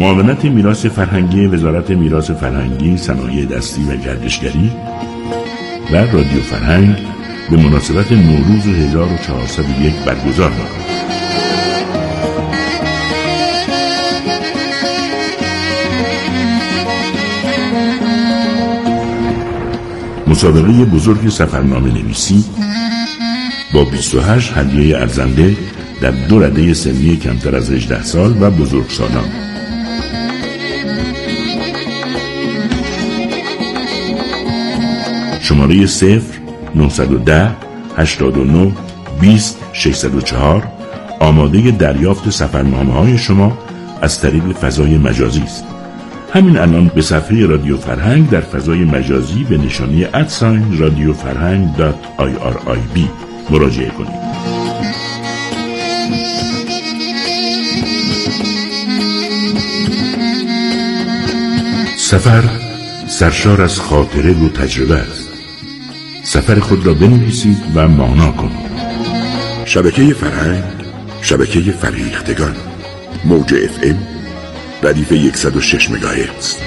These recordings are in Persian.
معاونت میراث فرهنگی وزارت میراث فرهنگی، صنایع دستی و گردشگری و رادیو فرهنگ به مناسبت نوروز 1401 برگزار می‌کند. مسابقه بزرگ سفرنامه نویسی با 28 هدیه ارزنده در 2 رده سنی کمتر از 18 سال و بزرگسالان. شماره 0910 89 20 604 آماده دریافت سفرنامه‌های شما از طریق فضای مجازی است. همین الان به صفحه رادیو فرهنگ در فضای مجازی به نشانی @radiofarhang.irib مراجعه کنید. سفر سرشار از خاطره و تجربه است. سفر خود را بنویسید و مانا کنید. شبکه فرهنگ، شبکه فریختگان، موج FM، ردیف 106 مگاهرتز.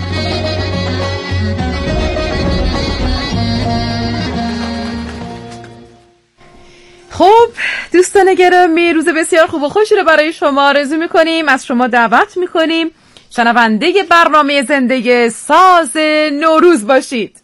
خب دوستان گرامی، روز بسیار خوب و خوشی رو برای شما آرزو میکنیم. از شما دعوت میکنیم شنونده برنامه زنده ساز نوروز باشید.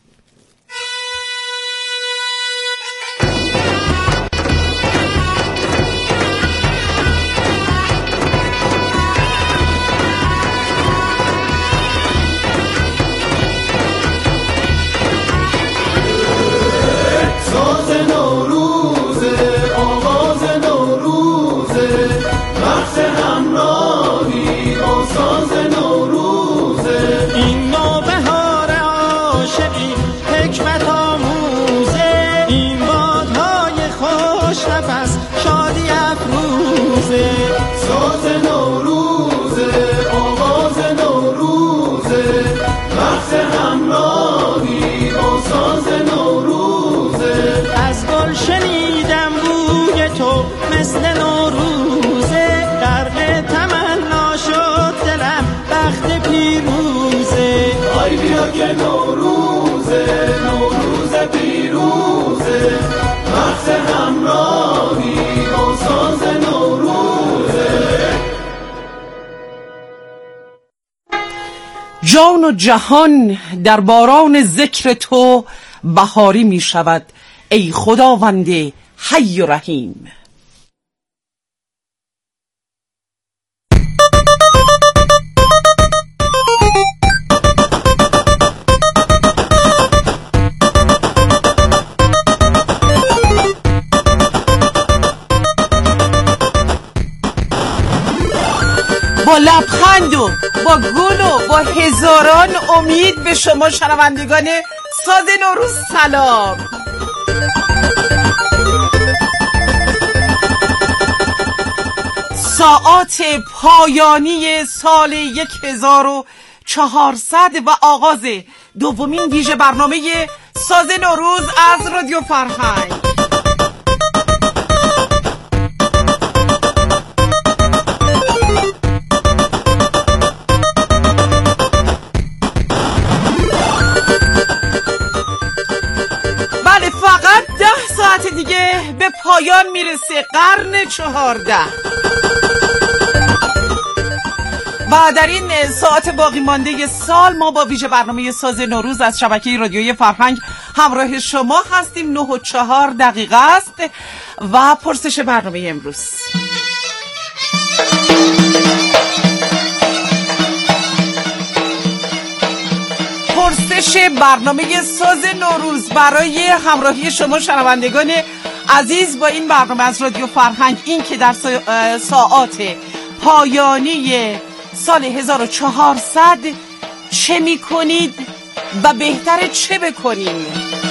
نوروز پیروزه، وقت همراهی با ساز نوروزه. جان و جهان در باران ذکر تو بهاری می شود ای خداوند حی و رحیم. با لبخند و با گل و با هزاران امید به شما شنوندگان ساز نوروز سلام. ساعات پایانی سال 1400 و آغاز دومین ویژه برنامه ساز نوروز از رادیو فرهنگ. دیگه به پایان میرسه قرن 14 و در این ساعت باقی مانده سال ما با ویژه برنامه ساز نوروز از شبکه رادیویی فرهنگ همراه شما هستیم. 9:04 است و پرسش برنامه امروز برنامه ساز نوروز برای همراهی شما شنوندگان عزیز با این برنامه از رادیو فرهنگ این که در ساعات پایانی سال 1400 چه می کنید و بهتره چه بکنیم.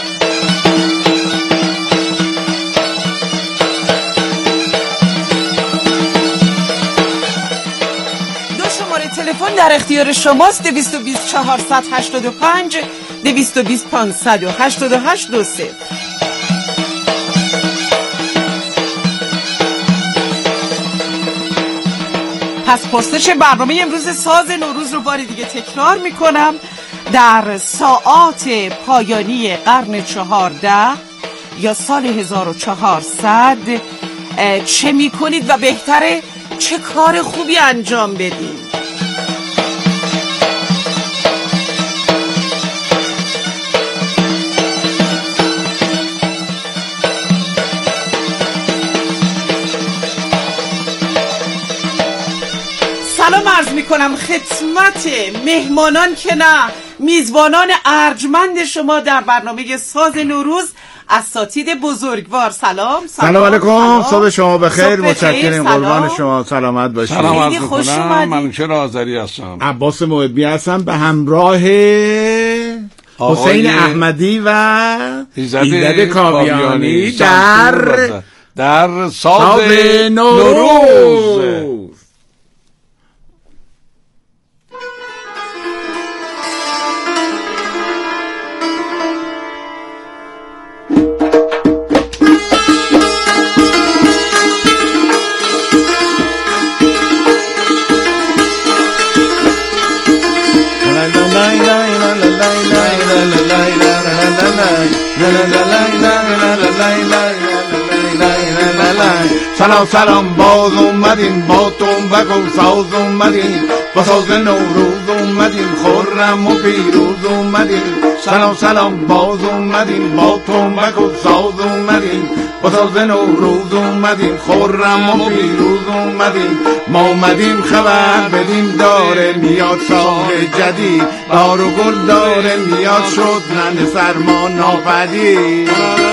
تلفن در اختیار شماست 220 485 220 588 23. پس پرسش برنامه امروز ساز نوروز رو باری دیگه تکرار میکنم. در ساعات پایانی قرن 14 یا سال 1400 چه میکنید و بهتره چه کار خوبی انجام بدید؟ سلام عرض میکنم خدمت مهمانان که نه میزبانان ارجمند شما در برنامه ساز نوروز، اساتید بزرگوار. سلام علیکم. صبح شما بخیر. متشکرم، قربان شما، سلامت باشید. سلام عرض میکنم. منوچهر آذری هستم. عباس محبی هستم به همراه حسین احمدی و ایزد کاویانی در ساز نوروز. سلام سلام، باز اومدیم با تنبک و ساز اومدیم، با ساز نوروز اومدیم، خرم و پیروز اومدیم. سلام سلام، باز اومدیم با تنبک و ساز اومدیم، با ساز نوروز اومدیم، خرم و پیروز اومدیم. ما اومدیم خبر بدیم داره میاد سال جدید، بار و گل داره میاد شد نند سرما ناپدید.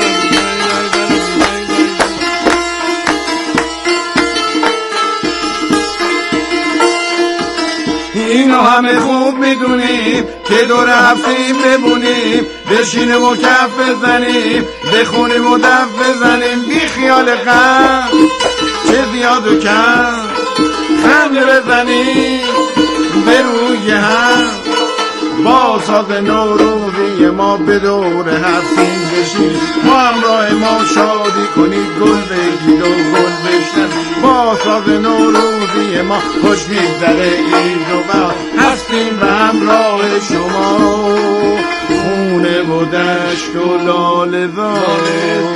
اینو همه خوب میدونیم که دور هفتیم بمونیم، بشینیم و کف بزنیم، بخونیم و دف بزنیم، بی خیال غم چه زیاد و کم خنده بزنیم به روی هم، با ساز نوروزی ما به دور هفتیم بشیم، با همراه ما شادی کنید، گل بگید و گل بشنوید. با ساز نوروزی ما خوش میگذره عید و بهار، هستیم به همراه شما، خونه و دشت و لاله زار.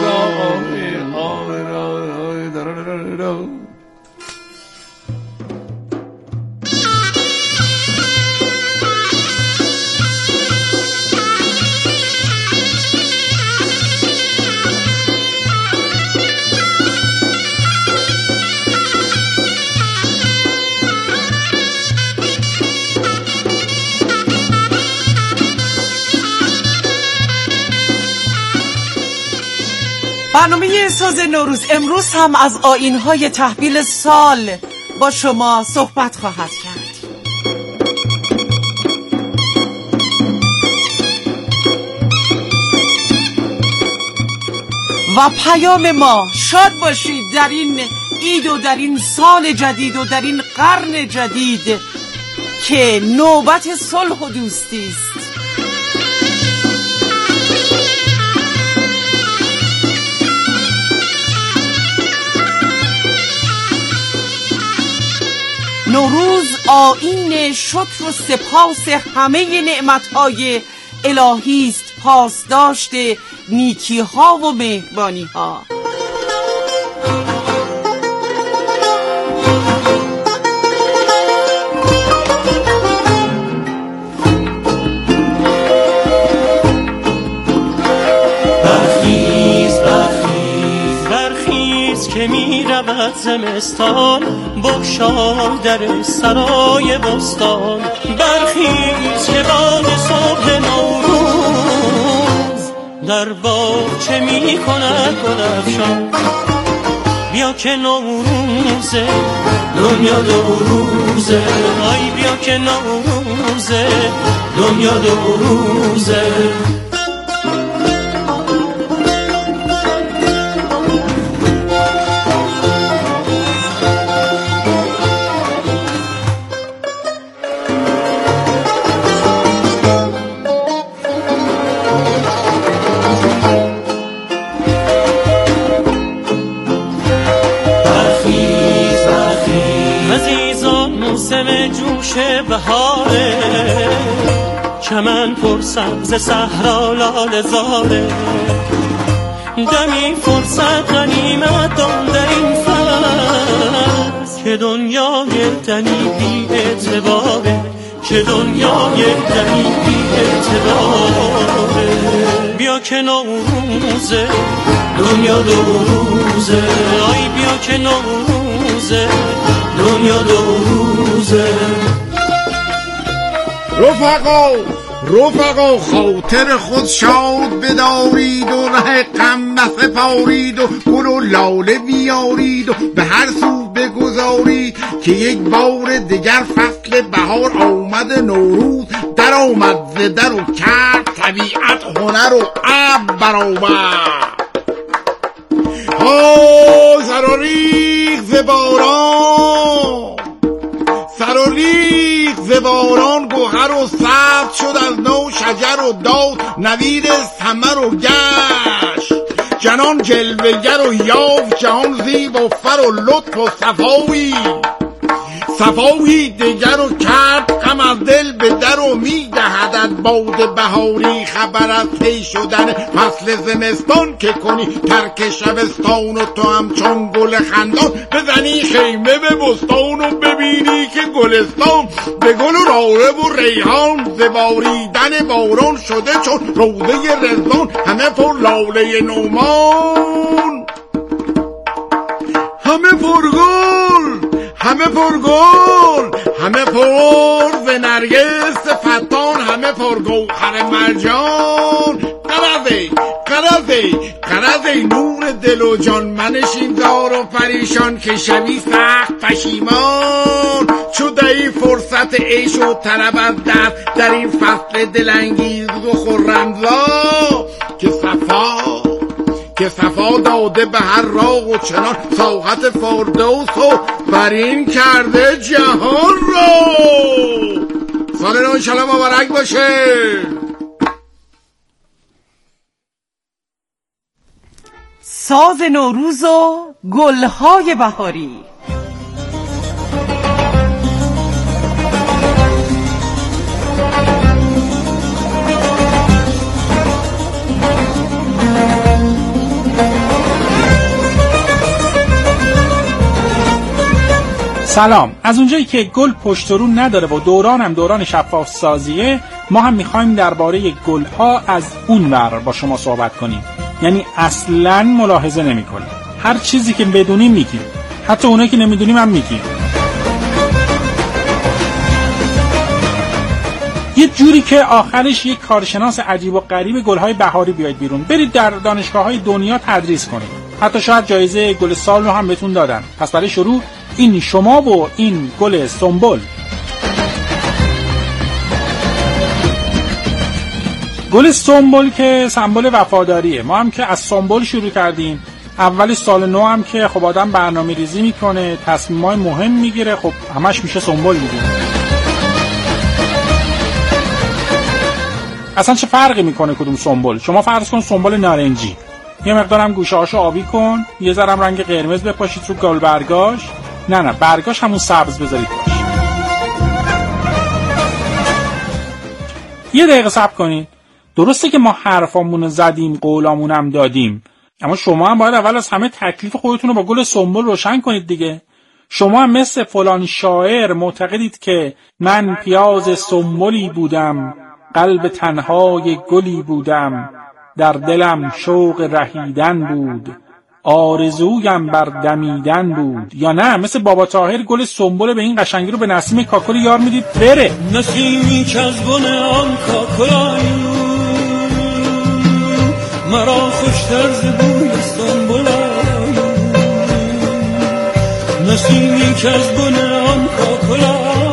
برنامه ساز نوروز امروز هم از آیین‌های تحویل سال با شما صحبت خواهد کرد. و پیام ما شاد باشید در این عید و در این سال جدید و در این قرن جدید که نوبت صلح و دوستی است. نوروز آیین شکر و سپاس همه نعمتهای الهی است، پاسداشت نیکی‌ها و مهربانی‌ها. که می رود زمستان، بگشای در سرای بستان. برخیز که باد صبح نوروز در باغچه می کند گلفشان. بیا که نوروزه، دنیا نوروزه، آی بیا که نوروزه، دنیا نوروزه. چمن پر سبز صحرا لاله زاره، دمی فرصت غنیمت دان در این فصل که دنیای دنی بی اعتباره، که دنیای دنی بی اعتباره. بیا که نوروزه دنیا دو روزه، آی بیا که نوروزه دنیا دو روزه. رفقا خاطر خود شاد بدارید و ره غم نسپارید و گل و لاله بیارید و به هر سو بگذارید که یک بار دیگر فصل بهار آمد، نوروز در آمد ز در و کرد طبیعت هنر و ابر برآورد. های سراریخ ز باران، سراریخ ز باران گوهر و سبز شد از نو شجر و داد نوید ثمر و گشت، جنان جلوه‌گر و یافت جهان زیب و فر و لطف و صفایی دگر و کرد غم از دل به در و میدهدت باد بهاری خبر از طی شدن فصل زمستان که کنی ترک شبستان و تو همچون گل خندان بزنی خیمه به بستان و ببینی که گلستان به گل و راوه و ریحان ز باریدن باران شده چون روضه رضوان، همه پر لاله نومان، همه پر گل، همه پر گل، همه پر ز نرگس فتان، همه پر گوهر مرجان. قرضه نور دل و جان، منشین زار و پریشان که شوی سخت پشیمان، چو دهی فرصت عیش و طرب از دست در این فصل دلانگیز و خرمزا که صفا داده به هر راه و چنان ساحت فردوس و برین کرده جهان را. سال نو انشالله مبارک باشه. ساز نوروز و گلهای بهاری. سلام. از اونجایی که گل پشت رو نداره و دوران هم دوران شفاف سازیه، ما هم میخوایم درباره گلها از اون ور با شما صحبت کنیم. یعنی اصلاً ملاحظه نمی کنیم، هر چیزی که بدونیم میگیم، حتی اونایی که نمیدونیم هم میگیم. یه جوری که آخرش یک کارشناس عجیب و غریب گلهای بهاری بیاید بیرون، برید در دانشگاه‌های دنیا تدریس کنید، حتی شاید جایزه گل سال رو هم بهتون دادن. پس برای شروع این شما و این گل سنبل. گل سنبل که سمبل وفاداریه. ما هم که از سنبل شروع کردیم. اول سال نو هم که خب آدم برنامه ریزی میکنه، تصمیمای مهم میگیره، خب همش میشه سنبل میگیره. اصلا چه فرقی میکنه کدوم سنبل؟ شما فرض کن سنبل نارنجی، یه مقدارم گوشه‌هاشو آبی کن، یه ذرم رنگ قرمز بپاشید رو گل برگاش. نه برگاش همون سبز بذارید باش. یه دقیقه صبر کنید. درسته که ما حرفامونو زدیم، قولامونم دادیم، اما شما هم باید اول از همه تکلیف خودتون رو با گل سنبل روشن کنید دیگه. شما هم مثل فلان شاعر معتقدید که من پیاز سنبلی بودم، قلب تنهای گلی بودم، در دلم شوق رهیدن بود، آرزویم بر دمیدن بود. یا نه مثل بابا طاهر گل سنبل به این قشنگی رو به نسیم کاکل یار میدید بره. نسیمی که از بن آن کاکل مرا خوشتر ز بوی سنبل، نسیمی که از بن آن کاکل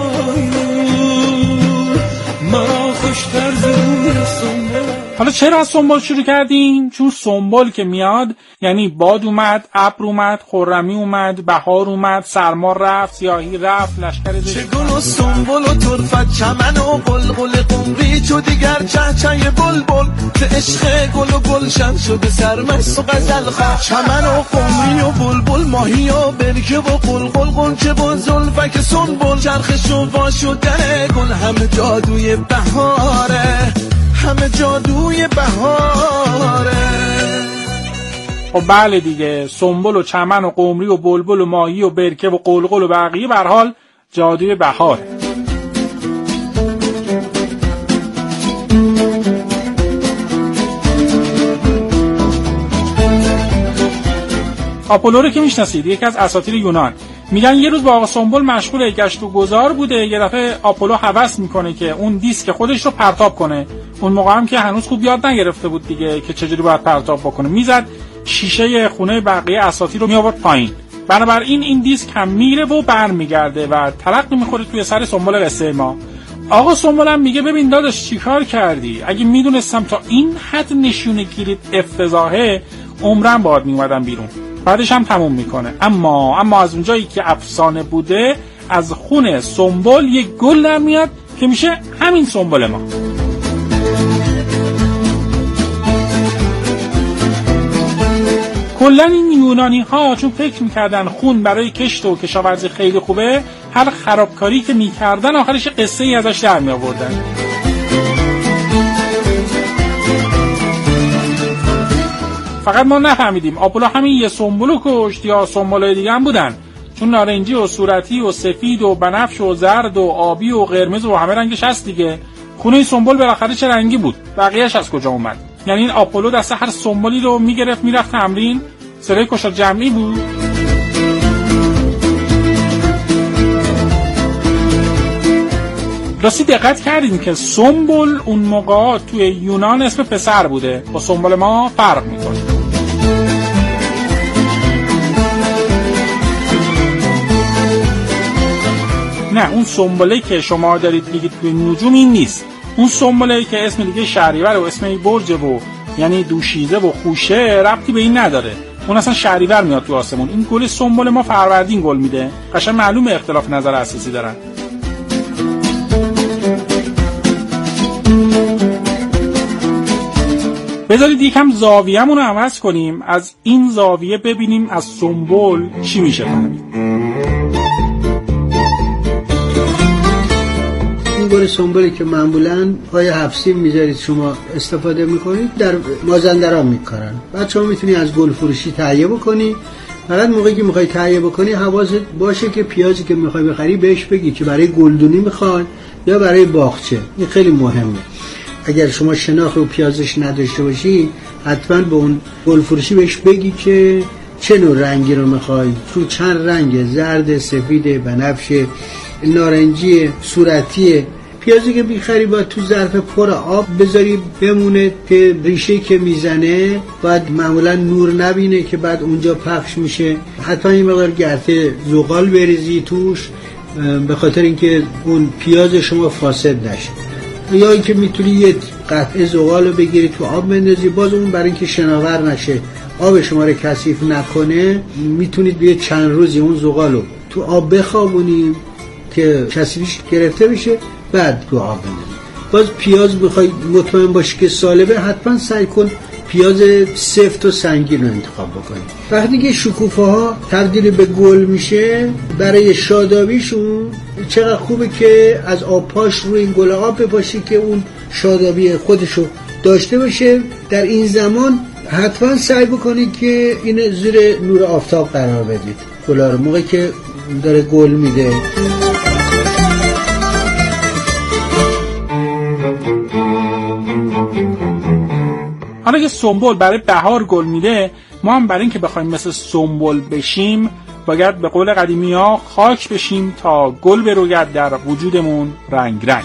مرا خوشتر ز بوی سنبل. حالا چرا از سنبل شروع کردیم؟ چون سنبل که میاد یعنی باد اومد، ابر اومد، خرمی اومد، بهار اومد، سرما رفت، سیاهی رفت، لشکر چه گل و سنبل و طرفت، چمن و قلقل قمری، چو دیگر چهچه بلبل ز عشق گل و گلشن شده سرمست و غزل خواه چمن و قمری و بلبل ماهی و برکه و قلقل قنچه و زلفک سنبل چرخش و وا شدن گل همه جادوی بهاره همه جادوی بهاره. خب بله دیگه، سنبل و چمن و قمری و بلبل و ماهی و برکه و قلقل و بقیه به هر حال جادوی بهاره. آپولو رو که میشناسید، یکی از اساطیر یونان. میگن یه روز با آقا سنبل مشغول گشت و گذار بوده، یه دفعه آپولو هوس میکنه که اون دیسک خودش رو پرتاب کنه. اون موقع هم که هنوز خوب یاد نگرفته بود دیگه که چجوری باید پرتاب بکنه. میزد شیشه خونه بقیه اساطیر رو میآورد پایین. بنابراین این دیسک هم میره و برمیگرده و تلق میخوره توی سر سنبل قصه ما. آقا سنبل هم میگه ببین داداش چیکار کردی؟ اگه میدونستم تا این حد نشونه گیریت افتضاحه عمرم باهات میومدم بیرون. بعدش هم تموم میکنه. اما از اونجایی که افسانه بوده، از خون سنبل یک گل در میاد که میشه همین سنبل ما. کلا این یونانی ها چون فکر میکردن خون برای کشت و کشاورزی خیلی خوبه، هر خرابکاری که میکردن آخرش قصه ای ازش در میآوردن. فقط ما نفهمیدیم آپولو همین یه سنبولو کشت یا سنبولای دیگه هم بودن، چون نارنجی و صورتی و سفید و بنفش و زرد و آبی و قرمز و همه رنگش هست دیگه. خونه سنبل بالاخره چه رنگی بود؟ بقیه‌اش از کجا اومد؟ یعنی این آپولو دست هر سنبولی رو میگرفت میرفت تمرین؟ سرای کشار جمعی بود؟ راستی دقت کردیم که سنبل اون موقع توی یونان اسم پسر بوده، با سنبل ما فرق میکنه. نه، اون سنبله که شما دارید میگید توی نجوم این نیست. اون سنبله که اسم دیگه شهریور و اسم برج و یعنی دوشیزه و خوشه ربطی به این نداره. اون اصلا شهریور میاد تو آسمون. این گل سنبل ما فروردین گل میده. قشنگ معلومه اختلاف نظر اساسی دارن. بذارید یکم زاویه‌مون رو عوض کنیم، از این زاویه ببینیم از سنبل چی میشه فهمید. این گل سنبولی که معمولاً پای حفظی میذارید شما استفاده میکنید، در مازندران میکارن. بچه‌ها میتونی از گل فروشی تهیه بکنی. فقط موقعی که میخوای تهیه بکنی حواست باشه که پیازی که میخوای بخری بهش بگی که برای گلدونی میخوای یا برای باغچه. این خیلی مهمه. اگر شما شناخت رو پیازش نداشته باشی، حتما به اون گل فروشی بهش بگی که چه نوع رنگی رو میخوای. تو چند رنگ، زرد، سفید، بنفش، نارنجی، صورتی. پیازی که میخری باید تو ظرف پر آب بذاری بمونه که ریشه که میزنه باید معمولا نور نبینه که بعد اونجا پخش میشه. حتما این مقدار گرته زغال بریزی توش به خاطر اینکه اون پیاز شما فاسد نشه. یا اینکه میتونی یه قطعه زغال رو بگیری تو آب بندازی، باز اون برای اینکه شناور نشه آب شما رو کثیف نکنه، میتونید بیه چند روزی اون زغال رو تو آب بخوابونی که کثیفش گرفته بشه، بعد تو آب بندازی. باز پیاز بخوای مطمئن باشی که سالمه، حتما سعی کن پیاز سفت و سنگین رو انتخاب بکنی. وقتی که شکوفه ها تبدیل به گل میشه، برای شادابیشون چقدر خوبه که از آب پاش روی این گل آب بپاشی که اون شادابی خودشو داشته باشه. در این زمان حتما سعی بکنید که این زیر نور آفتاب قرار بدید گلا رو موقعی که داره گل میده. حالا که سنبل برای بهار گل میده، ما هم برای این که بخوایم مثل سنبل بشیم باید به قول قدیمی ها خاک بشیم تا گل بروید در وجودمون رنگ رنگ.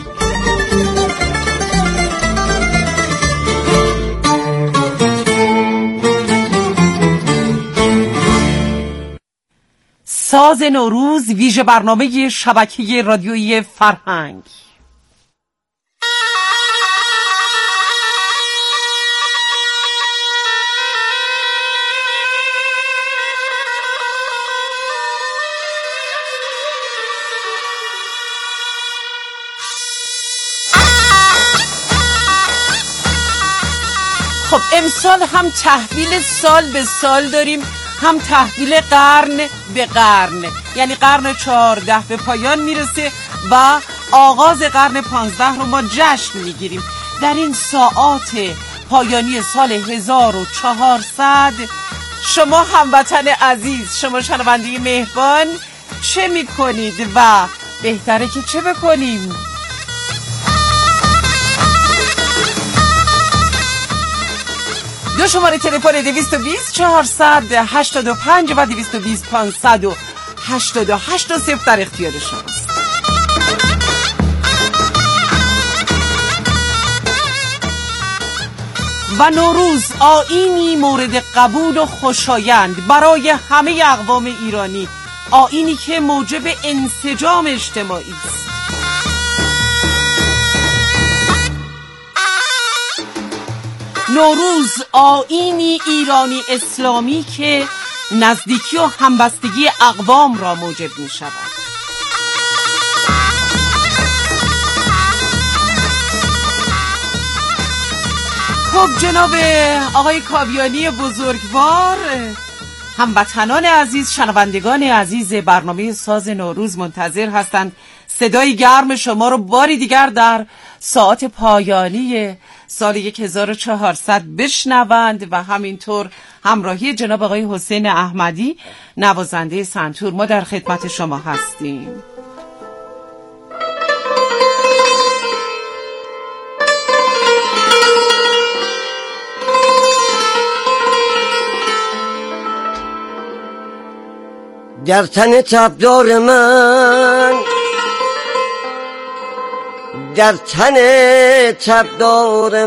ساز نوروز، ویژه برنامه شبکه رادیویی فرهنگ. خب امسال هم تحویل سال به سال داریم، هم تحویل قرن به قرن، یعنی قرن 14 به پایان میرسه و آغاز قرن 15 رو ما جشن میگیریم. در این ساعات پایانی سال 1400 شما هموطن عزیز، شما شنونده مهربان چه میکنید و بهتره که چه بکنیم؟ دو شماره تلفن 220 485 و 220 588 و 0 در اختیار شماست. و نوروز آیینی مورد قبول و خوشایند برای همه اقوام ایرانی، آیینی که موجب انسجام اجتماعی است. نوروز آیینی ایرانی اسلامی که نزدیکی و همبستگی اقوام را موجب می شود. خب جناب آقای کاویانی بزرگوار، هموطنان عزیز، شنوندگان عزیز برنامه ساز نوروز منتظر هستند صدای گرم شما رو باری دیگر در ساعات پایانی سال 1400 بشنوند و همینطور همراهی جناب آقای حسین احمدی نوازنده سنتور ما در خدمت شما هستیم. در تن تبدار من، در تن تبدار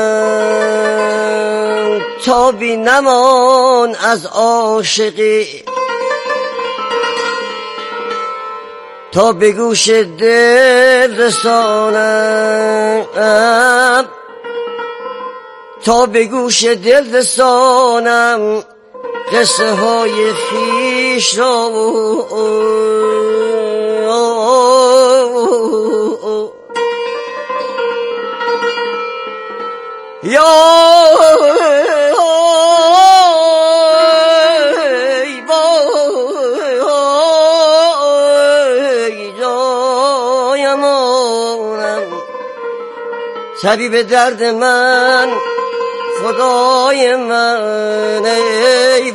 من تابی نمان از عاشقی، تا به گوش دل رسانم، تا به گوش دل رسانم قصه های خویش را. یا طبیب درد من، خدای من، ای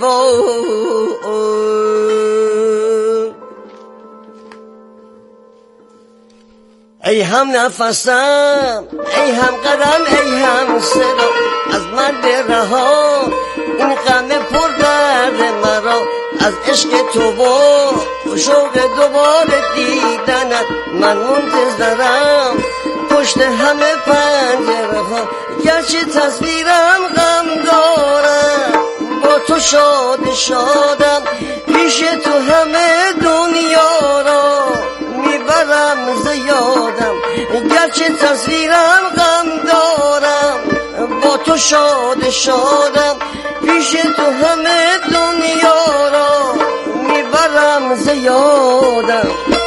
ای هم نفسم، ای هم قدم، ای هم صدا، از من برها این غم پر درد مرا، از عشق تو و شوق دوباره دیدنت من منتظرم پشت همه پنجره ها. گرچه تصویرم غم دارم، با تو شاد شادم، پیش تو همه دنیا را میبرم زیادم. گرچه تصویرم غم دارم، با تو شاد شادم، پیش تو همه دنیا را میبرم زیادم.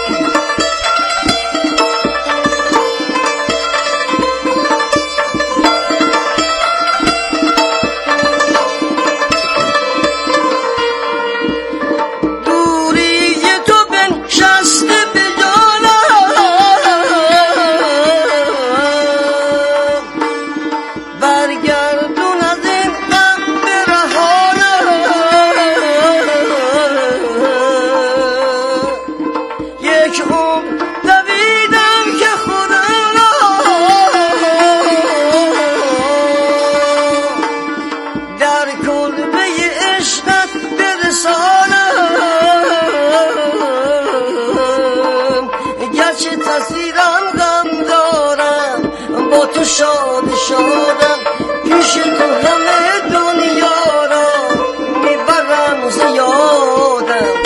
شاد شادم، پیش تو همه دنیا را میبرم زیادم.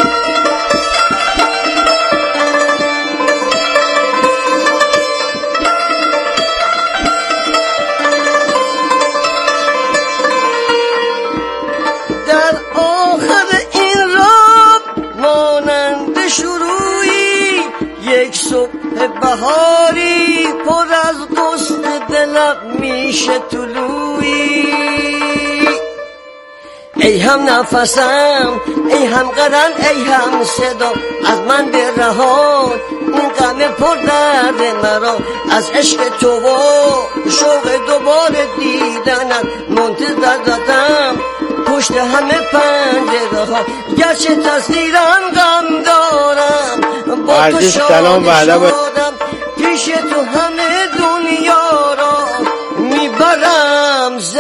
در آخر این راه مانند شروعی یک صبح بهاری پر از قصد دلم میشه طلوعی. ای هم نفسم، ای هم قدم، ای هم صدا، از من برهان این غم پر درد مرا. از عشق تو و شوق دوباره دیدنم منتظرتم پشت همه پنجره ها. گرچه تصویرم غم دارم با تو شادم پیش تو همه دنیا را میبرم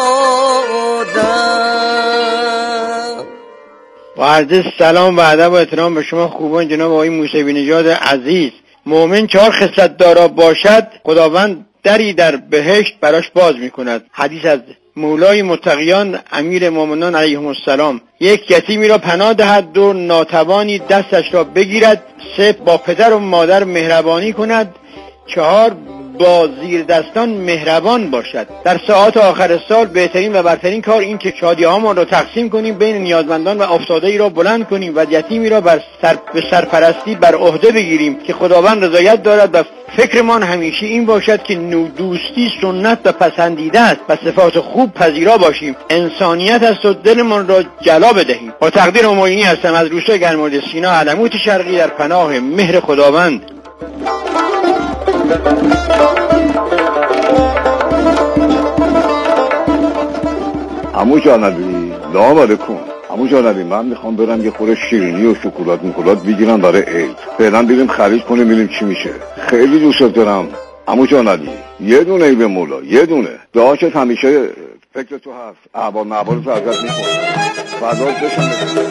زیادم. با عرض سلام و ادب و احترام به شما خوبان جناب آقای موسوی نژاد عزیز. مؤمن 4 خصلت دارا باشد خداوند دری در بهشت براش باز میکند. حدیث از مولای متقیان امیر مومنان علیهم السلام. 1 یتیمی را پناه دهد، 2 ناتوانی دستش را بگیرد، 3 با پدر و مادر مهربانی کند، 4 با زیر دستان مهربان باشد. در ساعات آخر سال بهترین و برترین کار این که شادی‌هامان را تقسیم کنیم بین نیازمندان و افتاده‌ای را بلند کنیم و یتیمی را به سرپرستی بر عهده بگیریم که خداوند رضایت دارد و فکرمان همیشه این باشد که دوستی سنت و پسندیده است و صفات خوب پذیرا باشیم. انسانیت است و دلمان را جلا بدهیم. با تقدیر همایونی هستم از روستای گرم‌آلود سینا علموت شرقی در پناه مهر خداوند. عمو جانبی سلام علیکم. عمو جانبی من میخوام برم یه خورده شیرینی و شکلات بگیرم برای عید. فعلا بریم خرید کنیم ببینیم چی میشه. خیلی دوست دارم عمو جانبی. یه دونه ای به مولا، یه دونه. دعاشت همیشه فکر تو هست. احوال تو ازت میکنم. فرداد بشم.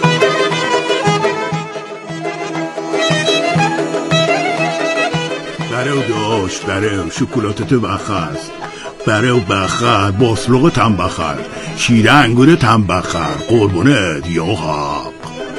برای داش، برای شکلاتت بخر، برای بخر، باسلوق تم بخر، شیر انگور تم بخر، قربونت یا حق.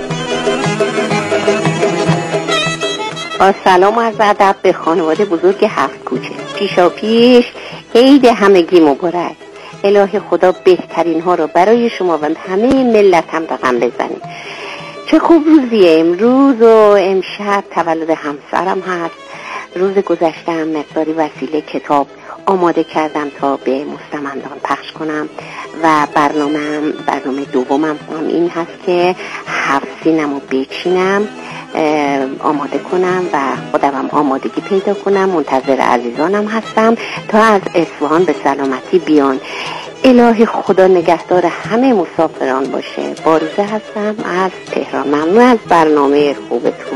با سلام و عرض ادب به خانواده بزرگ 7 کوچه. پیشا پیش عید همگی مبارک. الهی خدا بهترین ها رو برای شما و همه ملت هم رقم بزنه. چه خوب روزیه امروز و امشب تولد همسرم هست. روز گذشته هم مقداری وسیله کتاب آماده کردم تا به مستمندان پخش کنم و برنامه دومم هم این هست که 7 سینمو بچینم، آماده کنم و خودم آمادگی پیدا کنم. منتظر عزیزانم هستم تا از اصفهان به سلامتی بیان. الهی خدا نگهدار همه مسافران باشه. باروزه هستم از تهران. ممنون از برنامه خوبتون.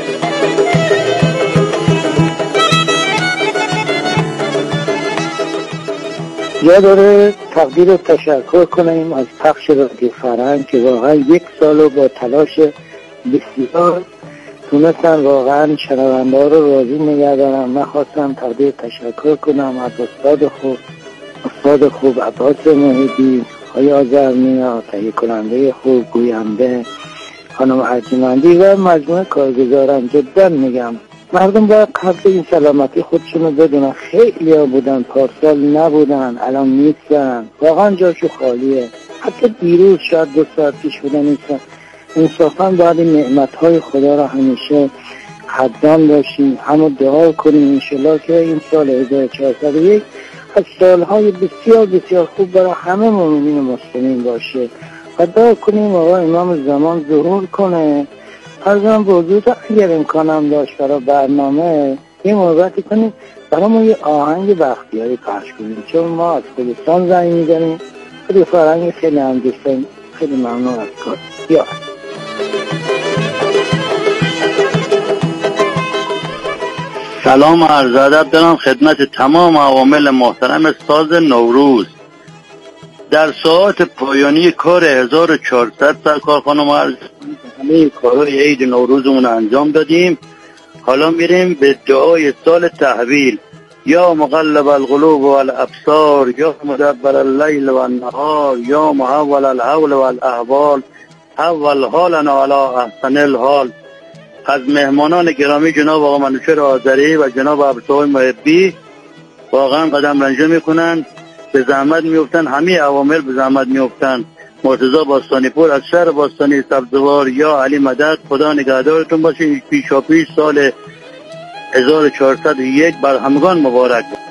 یا داره تقدیر تشکر کنیم از پخش رادیو فرهنگ که واقعا 1 سال با تلاش بسیار تونستن واقعا شنونده ها رو راضی نگه دارم. من خواستم تقدیر تشکر کنم از استاد خوب عباس محیدی، آقای آذرنیا، تهیه کننده خوب، گوینده خانم ارجمندی و مجموعه کارگزاران. جدا میگم مردم باید قبل این سلامتی خودشونو بدونن. خیلی ها بودن پارسال نبودن، الان نیستن، واقعا جاشو خالیه. حتی دیروز شاید 2 ساعت پیش بودن نیستن. انصافا باید این نعمتهای خدا را همیشه قدردان باشیم، همه دعا کنیم انشالله که این سال 1401 از سالهای بسیار بسیار خوب برای همه مؤمنین مسلمین باشه و دعا کنیم آقا امام زمان ظهور کنه. ارزم به حضور اگر امکانم داشت برای برنامه یه محبتی کنیم برامون یه آهنگ بختیاری پخش کنیم، چون ما از خودستان زنگ میزنیم. خیلی فرهنگ خیلی هم دوستیم. خیلی ممنون از کار. یا سلام و عرض ادب دارم خدمت تمام عوامل محترم ساز نوروز. در ساعات پایانی کار 1400 سرکار خانم عرض همه کارهای عید نوروزمون انجام دادیم. حالا میریم به دعای سال تحویل. یا مقلب القلوب والابصار، یا مدبر اللیل والنهار، یا محول الحول والاحوال، حول حالنا علی احسن الحال. از مهمانان گرامی جناب آقا منوچهر آذری و جناب عبدالصمد محبی واقعا قدم رنجه میکنن، به زحمت میفتن، همه عوامل به زحمت میفتن. مرتضی باستانی پور از شهر باستانی سبزوار، یا علی مدد. خدا نگهدارتون باشه. پیشا پیش سال 1401 بر همگان مبارک.